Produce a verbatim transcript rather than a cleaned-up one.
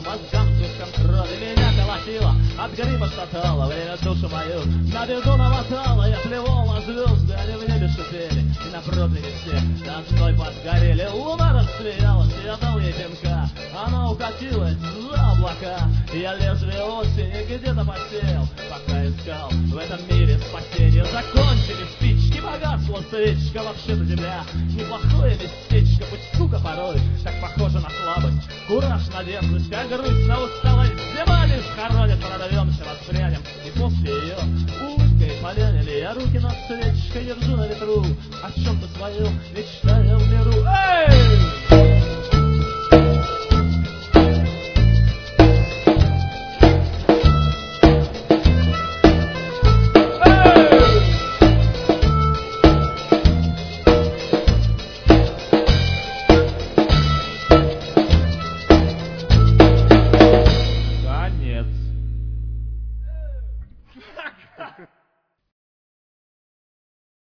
мозгам слишком крови меня колотило, от гриба шатало, время душу мою на беду намотало. Я плевал на звезды, они в небе шипели, и на профиле все ночной подгорели. Луна рассмеялась, я дал ей пинка, она укатилась за облака. Я лезвие осени где-то посеял, пока искал в этом мире спасение. Закончились спички, погасла свечка, вообще-то земля неплохое местечко, пусть скука порой так похожа на слабость, кураж на дерзость, а грусть на усталость. Зима лишь хоронит, прорвемся, воспрянем, и после ее улыбкой полянили. Я руки над свечкой держу на ветру, о чем-то своем мечтая в миру. Эй!